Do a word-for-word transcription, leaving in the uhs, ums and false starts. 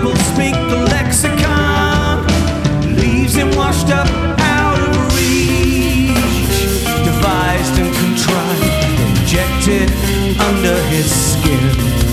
people speak the lexicon, leaves him washed up out of reach, devised and contrived, injected under his skin.